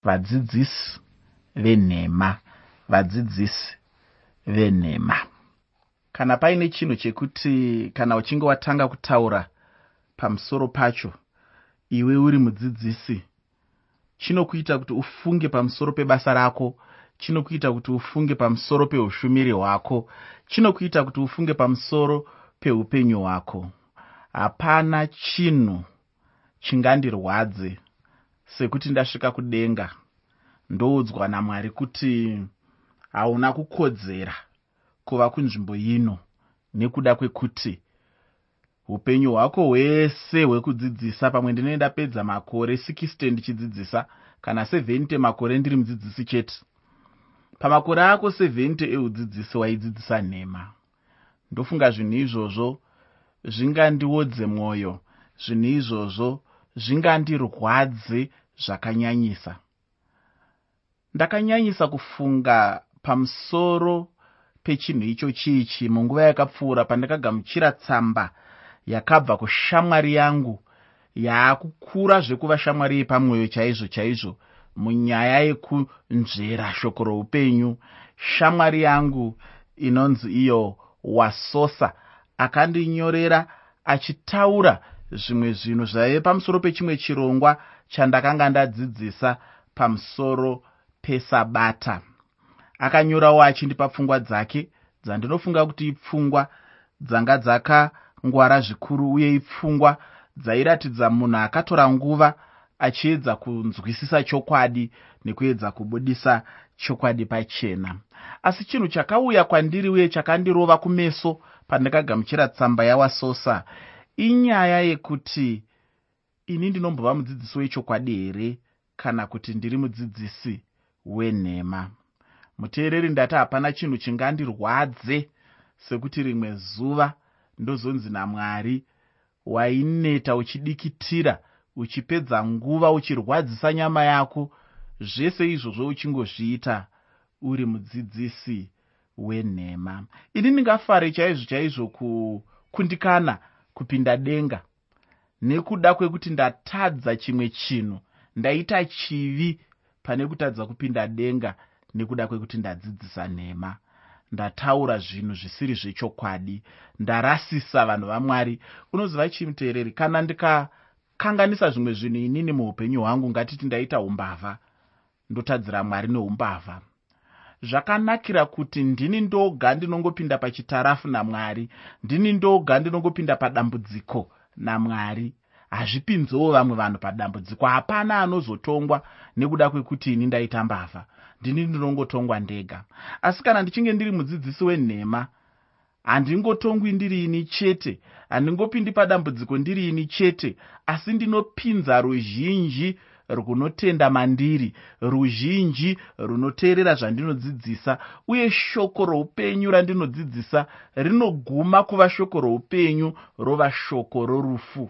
vadzidzisi venhema, vadzidzisi venhema. Kana paine chinhu chekuti kana uchinge watanga kutaura pamusoro pacho iwe uri mudzidzisi, chinokuita kuti ufunge pamusoro pebasa rako, chinokuita kuti ufunge pamusoro peushumiri hwako, chinokuita kuti ufunge pamusoro peupenyu hwako. Hapana chinhu chingandirwadze sekuti ndasvika kudenga ndoudzwa naMwari kuti hauna kukodzera kuva kunzvimbo ino nekuda kwekuti upenyu hwako hwese hwekudzidzisa, pamwe ndinenge ndapedza makore 60 ndichidzidzisa, kana 70 makore ndiri mudzidzisi chete. Pamakore ako 70 eudzidzisi waidzidzisa nhema. Ndofunga zvinhu izvozvo zvingandiodze mwoyo, zvinhu izvozvo zvingandirwadze zvakanyanyisa. Ndakanyanyisa kufunga pamusoro pechinhu icho chichi munguva yakapfuura pandakagamuchira tsamba yakabva kushamwari yangu yaakukura zvekuva shamwari yepamwoyo chaizvo chaizvo munyaya yekunzvera shoko roupenyu. Shamwari yangu inonzi iyo Wasosa akandinyorera achitaura zvimwe zvinhu zvaive pamusoro pechimwe chirongwa chandakanga ndadzidzisa pamusoro pesabata. Akanyorawo achindipa pfungwa dzake dzandinofunga kuti ipfungwa dzanga dzakangwara zvikuru, uye ipfungwa dzairatidza munhu akatora nguva achiedza kunzwisisa chokwadi nekuedza kubudisa chokwadi pachena. Asi chinhu chakauya kwandiri uye chakandirova kumeso pandakagamuchira tsamba yaWasosa inyaya yekuti ini ndinombova mudzidzisi wechokwadi here kana kuti ndiri mudzidzisi wenhema. Muteereri, ndati hapana chinhu chingandirwadze sekuti rimwe zuva ndozonzi naMwari, waineta uchidikitira uchipedza nguva uchirwadzisa nyama yako, zvese izvozvo uchingozviita uri mudzidzisi wenhema. Ini ndingafare chaizvo chaizvo kundikana kupinda denga nekuda kwekuti ndatadza chimwe chinhu, ndaita chivi pane kutadza kupinda denga nekuda kwekuti ndadzidzisa nhema. Ndataura zvinhu zvisiri zvechokwadi, ndarasisa vanhu vaMwari. Unoziva chimuteereri, kana ndikakanganisa zvimwe zvinhu inini muupenyu hwangu, ngatiti ndaita umbavha, ndotadzira Mwari neumbavha. Zvakanakira kuti ndini ndoga ndinongopinda pachitarafu naMwari, ndini ndoga ndinongopinda padambudziko naMwari. Hazvipinzewo vamwe vanhu padambudziko. Hapana anozotongwa nekuda kwekuti ini ndaita mbavha, ndini ndinongotongwa ndega. Asi kana ndichinge ndiri mudzidzisi wenhema, handingotongwi ndiri ini chete, handingopindi padambudziko ndiri ini chete, asi ndinopinza ruzhinji runotenda mandiri, ruzhinji runoteerera zvandinodzidzisa, uye shoko roupenyu randinodzidzisa rinoguma kuva shoko roupenyu rova shoko rorufu.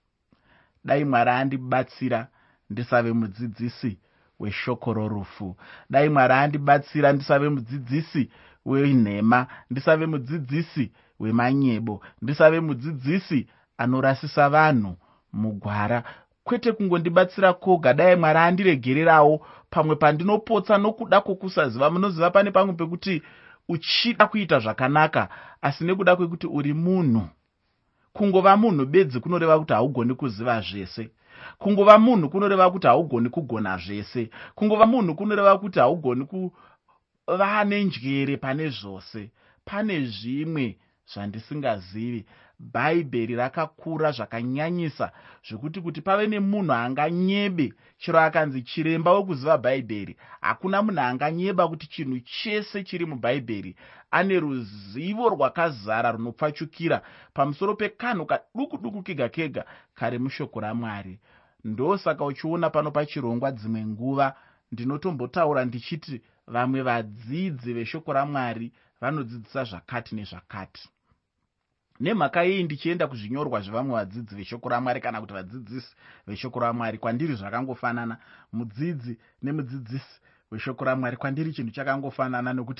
Dai Mwari andibatsira ndisave mudzidzisi weshoko rorufu. Dai Mwari andibatsira ndisave mudzidzisi wenhema, ndisave mudzidzisi wemanyebo, ndisave mudzidzisi anorasisa vanhu mugwara. Kwete kungondibatsira koga, dai Mwari andiregererawo pamwe pandinopotsa nokuda kwokusaziva. Munoziva pane pamwe pekuti uchida kuita zvakanaka asi nekuda kwekuti uri munhu. Kungova munhu bedzi kunoreva kuti haugoni kuziva zvese. Kungova munhu kunoreva kuti haugoni kugona zvese. Kungova munhu kunoreva kuti haugoni kuva nenjere pane zvose. Pane zvimwe zvandisingazivi. Bhaibheri rakakura zvakanyanyisa zvokuti kuti pave nemunhu anganyebe, chero akanzi chiremba wekuziva Bhaibheri, hakuna munhu anganyeba kuti chinhu chese chiri muBhaibheri ane ruzivo rwakazara runopfachukira pamusoro pekanhu kaduku duku kega kega kari mushoko raMwari. Ndosaka uchiona pano pachirongwa dzimwe nguva ndinotombotaura ndichiti vamwe vadzidzi veshoko raMwari vanodzidzisa zvakati nezvakati. Nemhaka iyi ndichienda kuzvinyorwa zvevamwe vadzidzi veshoko raMwari kana kuti vadzidzisi veshoko raMwari, kwandiri zvakangofanana. Mudzidzi nemudzidzisi weshoko raMwari kwandiri chinhu chakangofanana, nokuti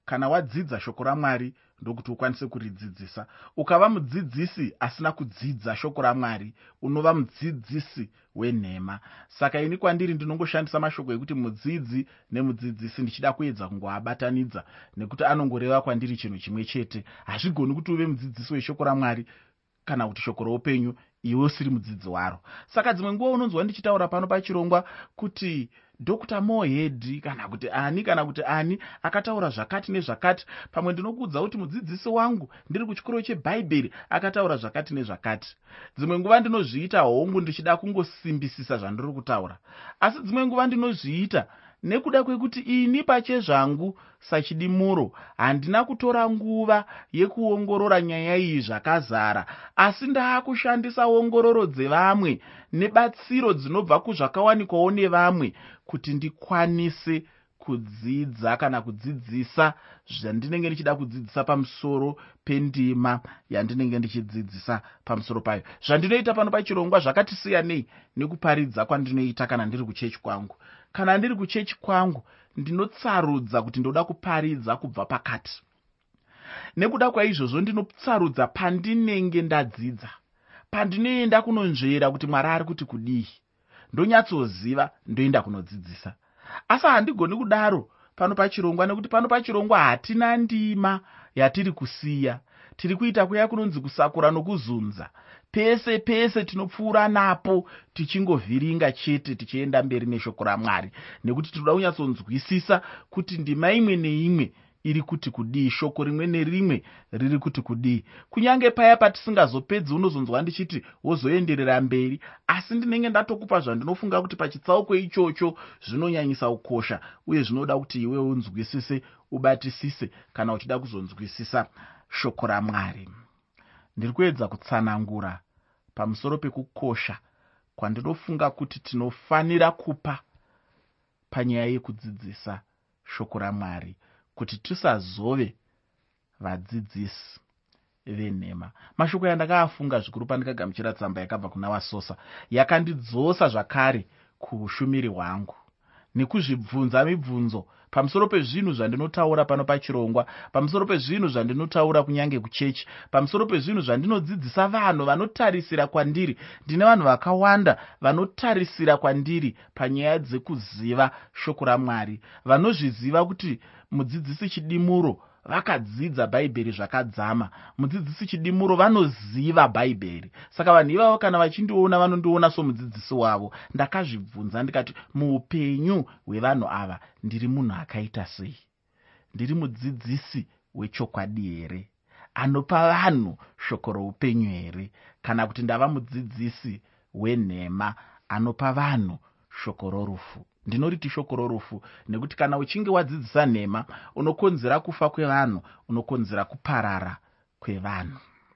kana wadzidza shoko raMwari ndokuti ukwanise kuridzidzisa. Ukava mudzidzisi asina kudzidza shoko raMwari, unova mudzidzisi wenhema. Saka ini kwandiri ndinongoshandisa mashoko ekuti mudzidzi nemudzidzisi ndichida kuedza kungoabatanidza, nekuti anongoreva kwandiri chinhu chimwe chete. Hazvigoni kuti uve mudzidzisi weshoko raMwari kana kuti shoko roupenyu iwe usiri mudzidzi waro. Saka dzimwe nguva unonzwa ndichitaura pano pachirongwa kuti Dr. Mohead kana kuti ani akataura zvakati nezvakati. Pamwe ndinokuudza kuti mudzidzisi wangu ndiri kuchikoro cheBhaibheri akataura zvakati nezvakati. Dzimwe nguva ndinozviita hongu ndichida kungosimbisisa zvandiri kutaura, asi dzimwe nguva ndinozviita nekuda kwekuti ini pachezvangu sachidimuro handina kutora nguva yekuongorora nyaya iyi zvakazara, asi ndaakushandisa ongororo dzevamwe nebatsiro dzinobva kuzvakawanikwawo nevamwe kuti ndikwanise kudzidza kana kudzidzisa zvandinenge ndichida kudzidzisa pamusoro pendima yandinenge ndichidzidzisa pamusoro payo. Zvandinoita pano pachirongwa zvakati siyanei nekuparidza kwandinoita kana ndiri kuchechi kwangu. Kana ndiri kuchechi kwangu ndinotsarudza kuti ndoda kuparidza kubva pakati. Nekuda kwaizvozvo ndinotsarudza pandinenge ndadzidza, pandinoenda kunonzvera kuti Mwari ari kuti kudii, ndonyatsoziva ndoenda kunodzidzisa. Asi handigoni kudaro pano pachirongwa, nekuti pano pachirongwa hatina ndima yatiri kusiya. Tiri kuita kuya kunonzi kusakura nokuzunza. Pese pese tinopfuura napo tichingovhiringa chete tichienda mberi neshoko raMwari, nekuti tinoda kunyatsonzwisisa kuti ndima imwe neimwe iri kuti kudii, shoko rimwe nerimwe riri kuti kudii. Kunyange paya patisingazopedzi unozonzwa ndichiti wozoenderera mberi, asi ndinenge ndatokupa zvandinofunga kuti pachitsauko ichocho zvinonyanyisa kukosha uye zvinoda kuti iwe unzwisise, ubatisise kana uchida kuzonzwisisa shoko raMwari. Ndiri kuedza kutsanangura pamusoro pekukosha kwandinofunga kuti tinofanira kupa panyaya yekudzidzisa shoko raMwari, kuti tisazove vadzidzisi venhema. Mashoko yandakaafunga zvikuru pandikagamuchira tsamba yakabva kuna Vasosa yakandidzosa zvakare kuushumiri hwangu nekuzvibvunza mibvunzo pamusoro pezvinhu zvandinotaura pano pachirongwa, pamusoro pezvinhu zvandinotaura kunyange kuchechi, pamusoro pezvinhu zvandinodzidzisa vanhu vanotarisira kwandiri. Ndine vanhu vakawanda vanotarisira kwandiri panyaya dzekuziva shoko raMwari, vanozviziva kuti mudzidzisi Chidimuro vakadzidza Bhaibheri zvakadzama, mudzidzisi Chidimuro vanoziva Bhaibheri. Saka vanhu ivavo kana vachindiona vanondiona somudzidzisi wavo. Ndakazvibvunza ndikati, muupenyu hwevanhu ava ndiri munhu akaita sei? Ndiri mudzidzisi wechokwadi here, anopa vanhu shoko roupenyu here, kana kuti ndava mudzidzisi wenhema anopa vanhu shoko rorufu? Ndinoriti shoko rorufu nekuti kana uchinge wadzidzisa nhema unokonzera kufa kwevanhu, unokonzera kuparara kwevanhu.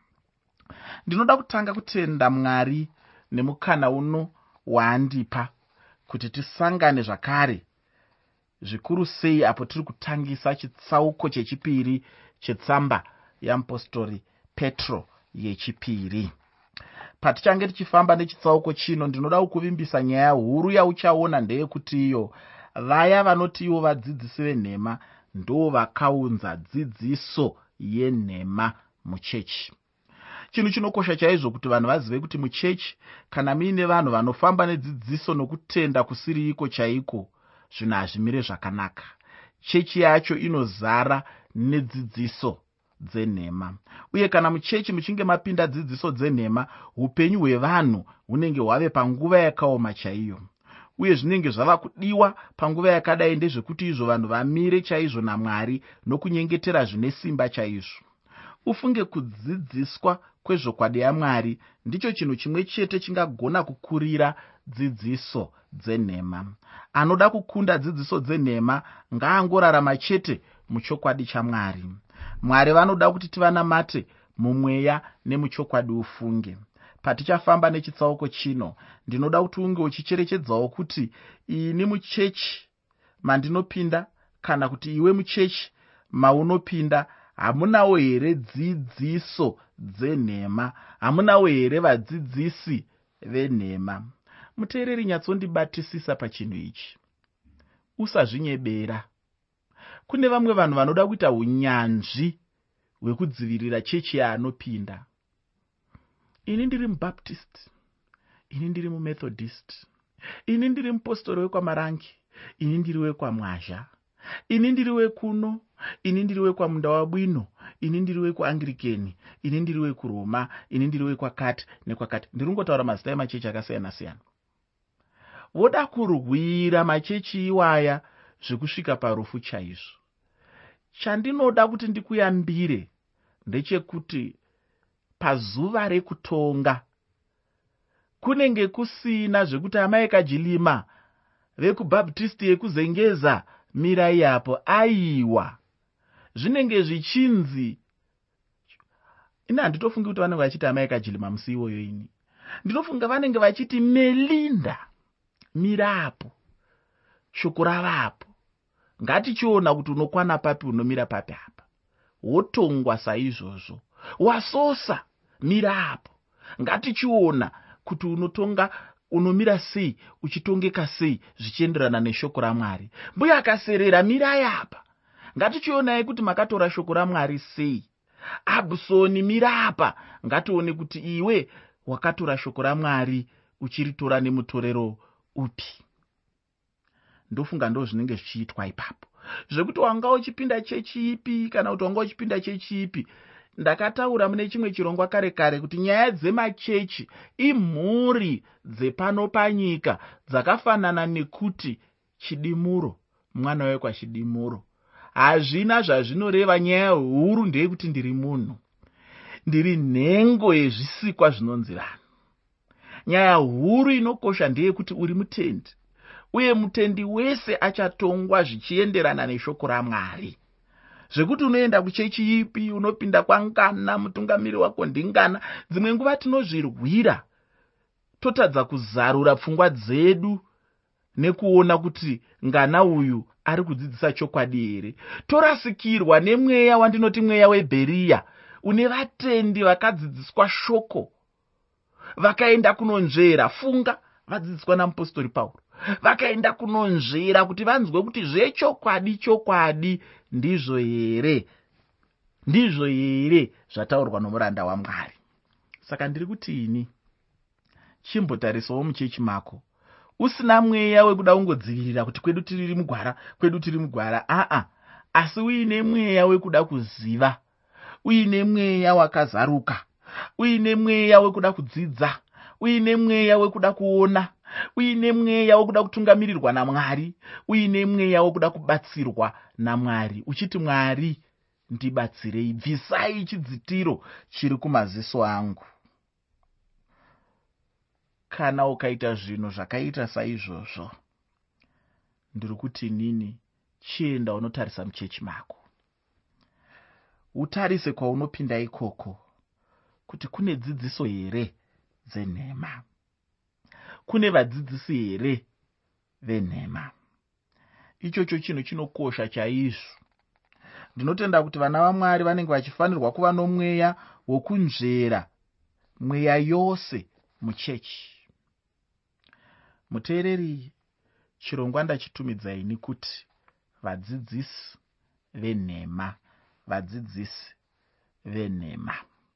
Ndinoda kutanga kutenda Mwari nemukana uno waandipa kuti tisangane zvakare, zvikuru sei apo tiri kutangisa chitsauko chechipiri chetsamba yamupostori Petro yechipiri. Patichange tichifamba nechitsauko chino, ndinoda kukuvimbisa nyaya huru yauchaona ndeyekuti iyo vaya vanoti ivo vadzidzisi venhema ndo vakaunza dzidziso yenhema muchechi. Chinhu chinokosha chaizvo kuti vanhu vazive kuti muchechi kana muine vanhu vanofamba nedzidziso nokutenda kusiri iko chaiko, zvinhu hazvimire zvakanaka. Chechi yacho inozara nedzidziso dzenhema, uye kana muchechi muchinge mapinda dzidziso dzenhema, upenyu hwevanhu hunenge hwave panguva yakaoma chaiyo, uye zvinenge zvava kudiwa panguva yakadai ndezvekuti izvo vanhu vamire chaizvo naMwari nokunyengetera zvine simba chaizvo. Ufunge kudzidziswa kwezvokwadi yaMwari ndicho chinhu chimwe chete chingagona kukurira dzidziso dzenhema. Anoda kukunda dzidziso dzenhema ngaangorarama chete muchokwadi chaMwari. Mwari vanoda kuti tivanamate mumweya nemuchokwadi ufunge. Patichafamba nechitsauko chino, ndinoda kuti unge uchicherechedzawo kuti ini muchechi mandinopinda kana kuti iwe muchechi maunopinda hamunawo here dzidziso dzenhema, hamunawo here vadzidzisi venhema. Muteereri, nyatsondibatisisa pachinhu ichi. Usazvinyebera Kune vamwe vanhu vanoda kuita unyanzvi hwekudzivirira chechi yaanopinda. Ini ndiri muBaptist, ini ndiri muMethodist, ini ndiri mupostori wekwamarangi, ini ndiri wekwamwazha, ini ndiri wekuno, ini ndiri wekwamunda wabwino, ini ndiri wekuangirikeni, ini ndiri wekuroma, ini ndiri wekwakati nekwakati. Ndiri kungotaura mazita emachechi akasiyana siyana. Voda kurwira machechi iwaya zvekusvika parufu chaizvo. Chandinoda kuti ndikuyambire ndechekuti pazuva rekutonga kunenge kusina zvekuti amai Kajilima vekuBaptisti yekuzengeza mirai yapo. Aiwa, zvinenge zvichinzi, ina handitofungi kuti vanenge vachiti amai Kajilima musi iwoyo. Ini ndinofunga vanenge vachiti Melinda mirapo, shoko ravapo. Ngatichiona kuti unokwana papi, unomira papi apa. Wotongwa saizvozvo. Wasosa mirapo. Ngatichiona kuti unotonga, unomira sei, uchitongeka sei zvichienderana neshoko raMwari. Mbuya akaserera mirai apa. Ngatichionai kuti makatora shoko raMwari sei. Abusoni mira apa. Ngatione kuti iwe wakatora shoko raMwari uchiritora nemutorero upi. Ndofunga ndo zvinenge zvichiitwa ipapo. Zvekuti wanga uchipinda chechi ipi kana kuti wanga uchipinda chechi ipi. Ndakataura mune chimwe chirongwa kare kare kuti nyaya dzemachechi imhuri dzepano panyika dzakafanana nekuti chidimuro, mwana wekwa chidimuro. Hazvina zvazvinoreva. Nyaya huru ndeyekuti ndiri munhu, ndiri nhengo yezvisikwa zvinonzi vanhu. Nyaya huru inokosha ndeyekuti uri mutendi, uye mutendi wese achatongwa zvichienderana neshoko raMwari. Zvekuti unoenda kuchechi ipi, unopinda kwangana, mutungamiri wako ndingana. Dzimwe nguva tinozvirwira, totadza kuzarura pfungwa dzedu nekuona kuti ngana uyu ari kudzidzisa chokwadi here. Torasikirwa nemweya wandinoti mweya weBheria, une vatendi vakadzidziswa shoko, vakaenda kunonzvera. Funga, vadzidziswa namupostori Pauro, vakaenda kunonzvera kuti vanzwe kuti zvechokwadi chokwadi ndizvo here, ndizvo here zvataurwa nomuranda waMwari. Saka ndiri kuti ini chimbotarisawo muchechi mako, usina mweya wekuda kungodzivirira kuti kwedu tiri mugwara, kwedu tiri mugwara. Asi uine mweya wekuda kuziva, uine mweya wakazaruka, uine mweya wekuda kudzidza, uine mweya wekuda kuona, uine mweya wekuda kutungamirirwa naMwari, uine mweya wekuda kubatsirwa naMwari, uchiti Mwari ndibatsirei, bvisai chidzitiro chiri kumaziso angu. Kana ukaita zvinhu zvakaita saizvozvo, ndiri kuti nini, chienda unotarisa muchechi mako. Utarise kwaunopinda ikoko kuti kune dzidziso here dzenhema, kune vadzidzisi here venhema. Ichocho chinhu chinokosha chaizvo. Ndinotenda kuti vana vaMwari vanenge vachifanirwa kuva nomweya wokunzvera mweya yose muchechi. Muteereri, chirongwa ndachitumidza ini kuti vadzidzisi venhema, vadzidzisi venhema.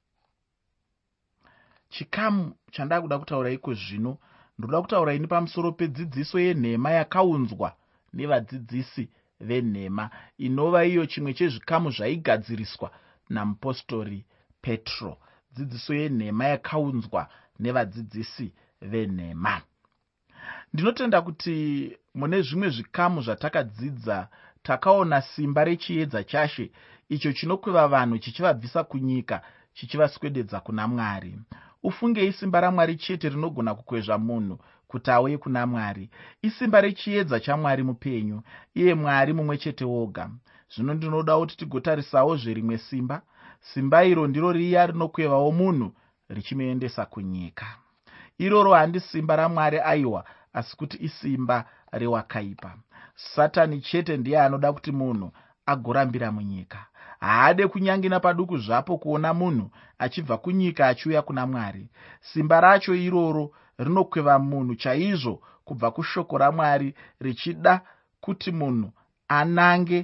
Chikamu chandava kuda kutaura iko zvino, ndoda kutaura ini pamusoro pedzidziso yenhema yakaunzwa nevadzidzisi venhema, inova iyo chimwe chezvikamu zvaigadziriswa namupostori Petro. Dzidziso yenhema yakaunzwa nevadzidzisi venhema. Ndinotenda kuti mune zvimwe zvikamu zvatakadzidza takaona simba rechiedza chashe, icho chinokweva vanhu chichivabvisa kunyika chichivaswededza kuna Mwari. Ufunge isimba raMwari chete rinogona kukwezva munhu kuti auye kuna Mwari. Isimba rechiedza chaMwari mupenyu, iye Mwari mumwe chete woga. Zvino ndinoda kuti tigotarisawo zverimwe simba. Simba iro ndiro riya rinokwevawo munhu richimuendesa kunyika. Iroro handi simba raMwari aiwa, asi kuti isimba rewakaipa. Satani chete ndiye anoda kuti munhu agorambira munyika. Haade kunyange napaduku zvapo kuona munhu achibva kunyika achiuya kuna Mwari. Simba racho iroro rinokweva munhu chaizvo kubva kushoko raMwari, richida kuti munhu anange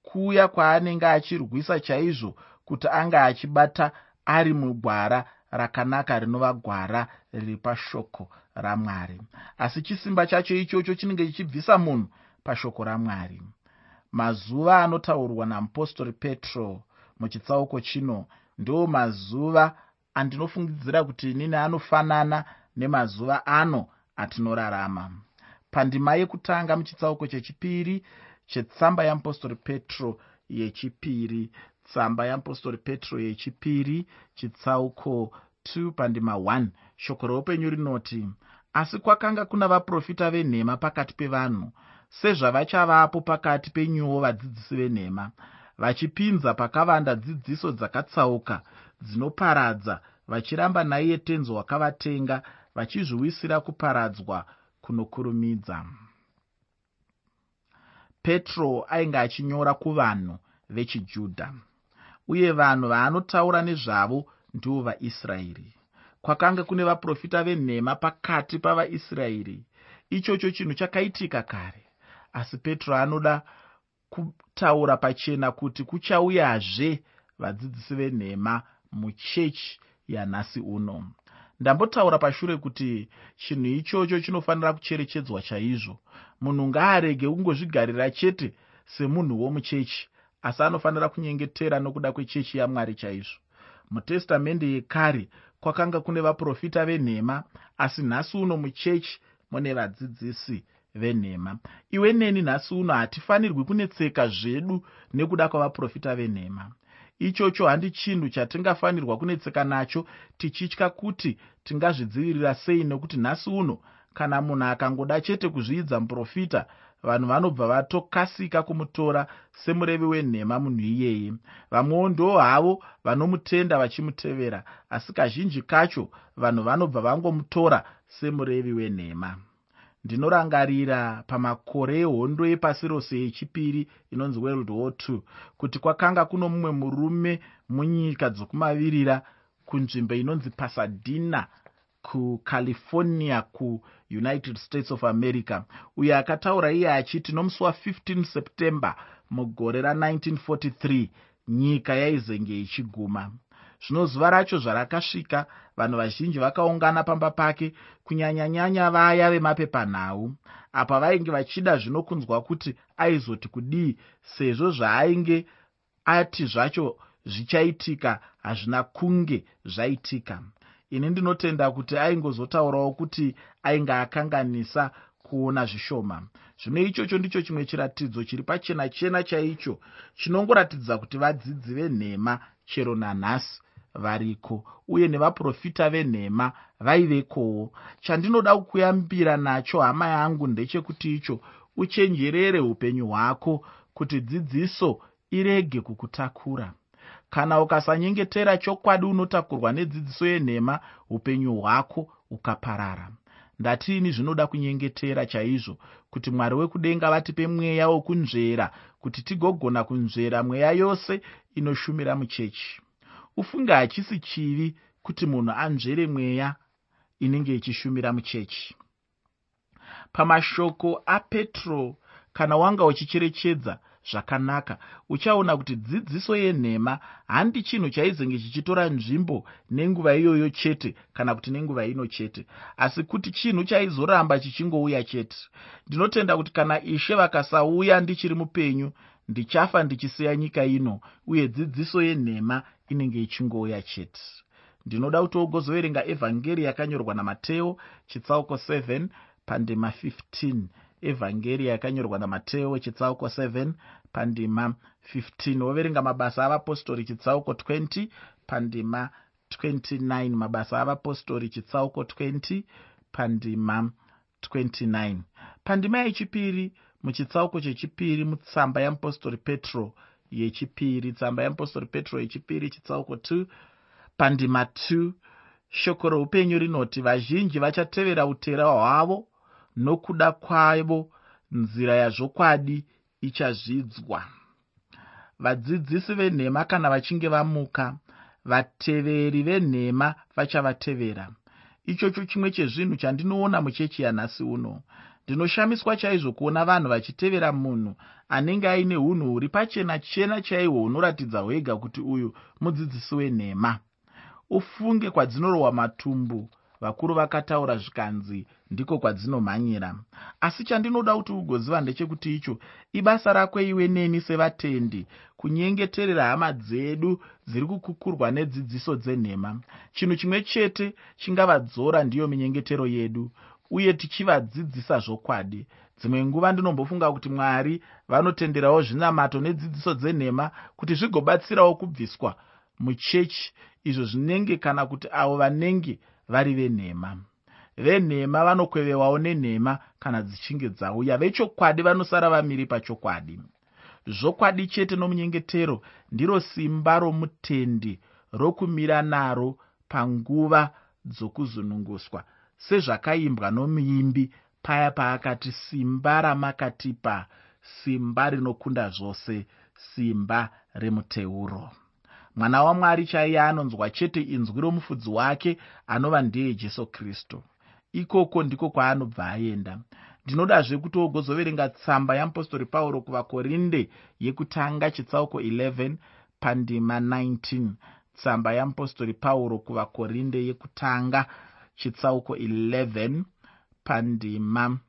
kuya kwaanenge achirwisa chaizvo kuti anga achibata ari mugwara rakanaka rinova gwara riri pashoko raMwari. Asi chisimba chacho ichocho chinenge chichibvisa munhu pashoko raMwari. Mazuva anotaurwa namupostori Petro muchitsauko chino ndio mazuva andinofungidzira kuti inini anofanana nemazuva ano atinorarama. Pandima yekutanga muchitsauko chechipiri chetsamba yamupostori Petro yechipiri, tsamba yamupostori Petro yechipiri chitsauko 2 pandima 1, shoko roupenyu rinoti, asi kwakanga kuna vaprofita venhema pakati pevanhu, sezvavachavapo pakati penyuwo vadzidzisi venhema, vachipinza pakavanda dzidziso dzakatsauka dzinoparadza, vachiramba naiye tenzi wakavatenga, vachizviwisira kuparadzwa kunokurumidza. Petro ainge achinyora kuvanhu vechiJudha, uye vanhu vaanotaura nezvavo ndivo vaIsraeri. Kwakanga kune vaprofita venhema pakati pavaIsraeri. Ichocho chinhu chakaitika kare, asi Petro anoda kutaura pachena kuti kuchauyazve vadzidzisi venhema muchechi yanhasi uno. Ndambotaura pashure kuti chinhu ichocho chinofanira kucherechedzwa chaizvo. Munhu ngaarege kungozvigarira chete semunhu womuchechi, asi anofanira kunyengetera nokuda kwechechi yaMwari chaizvo. Mutestamende yekare kwakanga kune vaprofita venhema, asi nhasi uno muchechi mune vadzidzisi venhema. Iwe neni nhasi uno hatifanirwi kunetseka zvedu nekuda kwavaprofita venhema. Ichocho handi chinhu chatingafanirwa kunetseka nacho tichitya kuti tingazvidzivirira sei, nekuti nhasi uno kana munhu akangoda chete kuzviidza muprofita, vanhu vanobva vatokasika kumutora semurevi wenhema munhu iyeye. Vamwewo ndo havo vanomutenda vachimutevera, asi kazhinji kacho vanhu vanobva vangomutora semurevi wenhema. Ndinorangarira pamakore ehondo yepasi rose yechipiri inonzi World War II, kuti kwakanga kuno mumwe murume munyika dzokumavirira kunzvimbo inonzi Pasadena kuCalifornia kuUnited States of America, uye akataura iye achiti nomusi wa15 September mugore ra1943 nyika yaizenge ichiguma. Zvino zuva racho zvarakasvika, vanhu vazhinji vakaungana pamba pake, kunyanya-nyanya vaya vemapepanhau, apa vainge vachida zvinokunzwa kuti aizoti kudii, sezvo zvaainge ati zvacho zvichaitika hazvina kunge zvaitika. Ini ndinotenda kuti aingozotaurawo kuti ainge akanganisa kuona zvishoma. Zvino ichocho ndicho chimwe chiratidzo chiri pachena-chena chaicho chinongoratidza kuti vadzidzi venhema chero nanhasi variko, uye nevaprofita venhema vaivekowo. Chandinoda kukuyambira nacho hama yangu ndechekuti icho uchenjerere upenyu hwako kuti dzidziso irege kukutakura. Kana ukasanyengetera chokwadi unotakurwa nedzidziso yenhema, upenyu hwako ukaparara. Ndatini zvinoda kunyengetera chaizvo kuti Mwari wekudenga vatipe mweya wokunzvera, kuti tigogona kunzvera mweya yose inoshumira muchechi. Ufunge hachisi chivi kuti munhu anzvere mweya inenge ichishumira muchechi. Pamashoko aPetro, kana wanga uchicherechedza zvakanaka, uchaona kuti dzidziso yenhema handi chinhu chaizenge chichitora nzvimbo nenguva iyoyo chete kana kuti nenguva ino chete, asi kuti chinhu chaizoramba chichingouya chete. Ndinotenda kuti kana Ishe vakasauya ndichiri mupenyu, ndichafa ndichisiya nyika ino, uye dzidziso yenhema inenge ichingouya chete. Ndinoda kuti ugozoverenga evhangeri yakanyorwa naMateo chitsauko 7 pandima 15. Evhangeri yakanyorwa naMateo chitsauko 7 pandima 15. Woverenga mabasa avapostori chitsauko 20 pandima 29. Mabasa avapostori chitsauko 20 pandima 29. Pandima yechipiri muchitsauko chechipiri mutsamba yamupostori Petro yechipiri, tsamba yamupostori Petro yechipiri chitsauko 2 pandima 2, shoko roupenyu rinoti, vazhinji vachatevera utera hwavo, nokuda kwavo nzira yazvokwadi ichazvidzwa. Vadzidzisi venhema kana vachinge vamuka, vateveri venhema vachavatevera. Ichocho chimwe chezvinhu chandinoona muchechi yanhasi uno. Ndinoshamiswa chaizvo kuona vanhu vachitevera munhu anenge aine unhu huri pachena chena chaihwo hunoratidza hwega kuti uyu mudzidzisi wenhema. Ufunge kwadzinorwa matumbu, vakuru vakataura zvikanzi ndiko kwadzinomhanyira. Asi chandinoda kuti ugoziva ndechekuti icho ibasa rako iwe neni sevatendi kunyengeterera hama dzedu dziri kukukurwa nedzidziso dzenhema. Chinhu chimwe chete chingavadzora ndiyo minyengetero yedu, uye tichivadzidzisa zvokwadi. Dzimwe nguva ndinombofunga kuti Mwari vanotenderawo zvinamato nedzidziso dzenhema kuti zvigobatsirawo kubviswa muchechi izvo zvinenge kana kuti avo vanenge vari venhema. Venhema vanokwevewawo nenhema kana dzichinge dzauya. Vechokwadi vanosara vamiri pachokwadi. Zvokwadi chete nomunyengetero ndiro simba romutendi rokumira naro panguva dzokuzununguswa, sezvakaimbwa nomuimbi paya paakati, simba ramakatipa, simba rinokunda zvose, simba remuteuro. Mwana waMwari chaiye anonzwa chete inzwi romufudzi wake anova ndiye Jesu Kristu. Ikoko ndiko kwaanobva aenda. Ndinodazve kuti ugozoverenga tsamba yaMupostori Pauro kuvaKorinde yekutanga chitsauko 11 pandima 19. Tsamba yaMupostori Pauro kuvaKorinde yekutanga chitsauko 11 pandima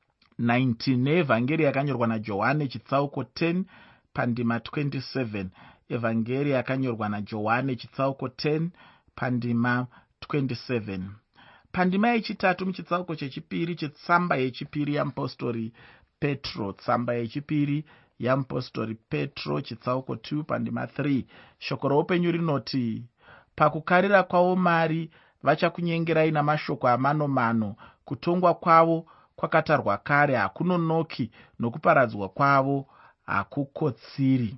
19, neevhangeri yakanyorwa naJohane chitsauko 10 pandima 27. Evhangeri yakanyorwa naJohane chitsauko 10 pandima 27. Pandima yechitatu muchitsauko chechipiri chetsamba yechipiri yaMupostori Petro, tsamba yechipiri yaMupostori Petro chitsauko 2 pandima 3, shoko roupenyu rinoti, pakukarira kwavo mari vachakunyengerai namashoko amanomano, kutongwa kwavo kwakatarwa kare hakunonoki, nokuparadzwa kwavo hakukotsiri.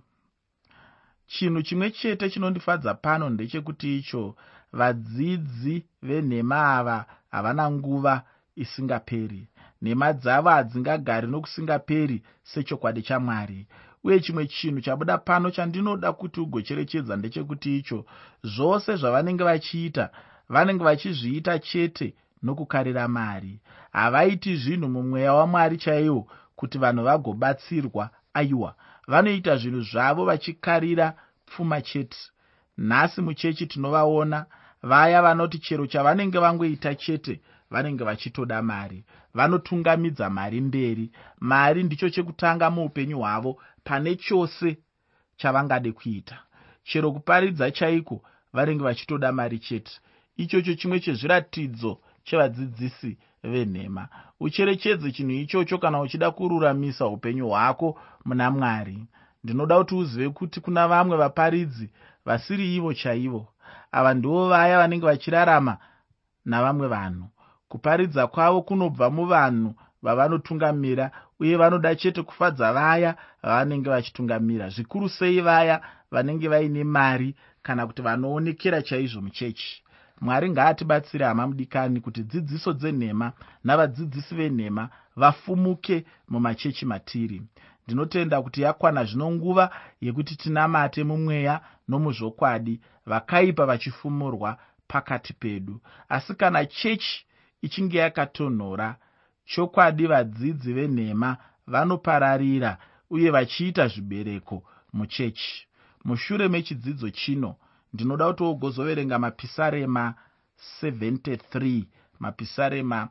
Chinhu chimwe chete chinondifadza pano ndechekuti icho vadzidzi venhema ava havana nguva isingaperi. Nhema dzavo hadzingagari nokusingaperi sechokwadi chaMwari. Uye chimwe chinhu chabuda pano chandinoda kuti ugocherechedza ndechekuti icho zvose zvavanenge vachiita, vanenge vachizviita chete nokukarira mari. Havaiti zvinhu mumweya waMwari chaiwo kuti vanhu vagobatsirwa. Aiwa, vanoita zvinhu zvavo vachikarira pfuma chete. Nhasi muchechi tinovaona vaya vanoti chero chavanenge vangoita chete vanenge vachitoda mari. Vanotungamidza mari mberi. Mari ndicho chekutanga muupenyu hwavo pane chose chavangade kuita. Chero kuparidza chaiko vanenge vachitoda mari chete. Ichocho chimwe chezviratidzo chevadzidzisi venhema. Ucherechedze chinhu ichocho kana uchida kururamisa upenyu hwako muna Mwari. Ndinoda kuti uzive kuti kuna vamwe vaparidzi vasiri ivo chaivo. Ava ndivo vaya vanenge vachirarama navamwe vanhu. Kuparidza kwavo kunobva muvanhu vavanotungamira, uye vanoda chete kufadza vaya vavanenge vachitungamira, zvikuru sei vaya vanenge vaine mari kana kuti vanoonekera chaizvo muchechi. Mwari ngaatibatsire hama mudikani kuti dzidziso dzenhema navadzidzisi venhema vafumuke mumachechi matiri. Ndinotenda kuti yakwana zvino nguva yekuti tinamate mumweya nomuzvokwadi, vakaipa vachifumurwa pakati pedu. Asi kana chechi ichinge yakatonhora, chokwadi vadzidzi venhema vanopararira uye vachiita zvibereko muchechi. Mushure mechidzidzo chino, ndinoda kuti ugozoverenga mapisarema 73. Mapisarema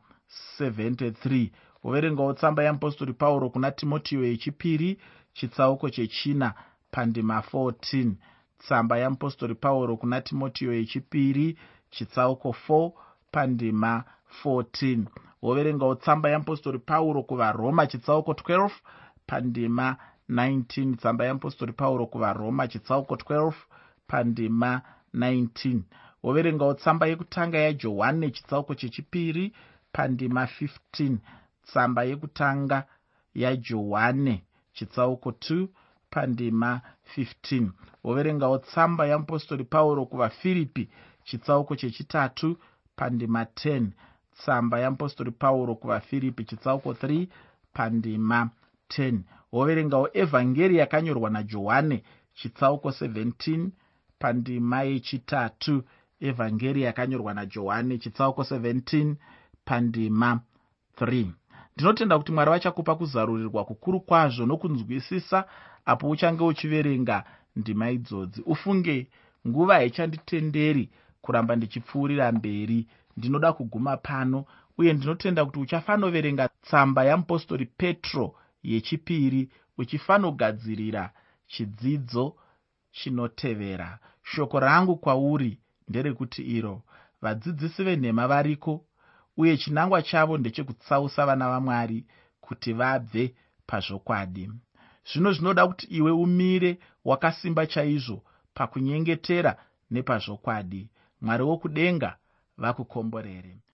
73. Uverengawo tsamba yaMupostori Pauro kuna Timotiyo yechipiri chitsauko chechina pandima 14. Tsamba yaMupostori Pauro kuna Timotiyo yechipiri chitsauko 4 pandima 14. Uverengawo tsamba yaMupostori Pauro kuvaRoma chitsauko 12 pandima 19. Tsamba yaMupostori Pauro kuvaRoma chitsauko 12 pandima 19. Uverengawo tsamba yekutanga yaJohane chitsauko chechipiri pandima 15. Tsamba yekutanga yaJohane chitsauko 2 pandima 15. Uverengawo tsamba yaMupostori Pauro kuvaFiripi chitsauko chechitatu pandima 10. Tsamba yaMupostori Pauro kuvaFiripi chitsauko 3 pandima 10. Uverengawo evhangeri yakanyorwa naJohane chitsauko 17 pandima yechitatu. Evhangeri yakanyorwa naJohane chitsauko 17 pandima 3. Ndinotenda kuti Mwari vachakupa kuzarurirwa kukuru kwazvo nokunzwisisa apo uchange uchiverenga ndima idzodzi. Ufunge, nguva haichanditenderi kuramba ndichipfuurira mberi. Ndinoda kuguma pano, uye ndinotenda kuti uchafanoverenga tsamba yamupostori Petro yechipiri uchifanogadzirira chidzidzo chinotevera. Shoko rangu kwauri nderekuti iro vadzidzisi venhema variko, uye chinangwa chavo ndechekutsausa vana vaMwari kuti vabve pazvokwadi. Zvino zvinoda kuti iwe umire wakasimba chaizvo pakunyengetera nepazvokwadi. Mwari wokudenga vakukomborere.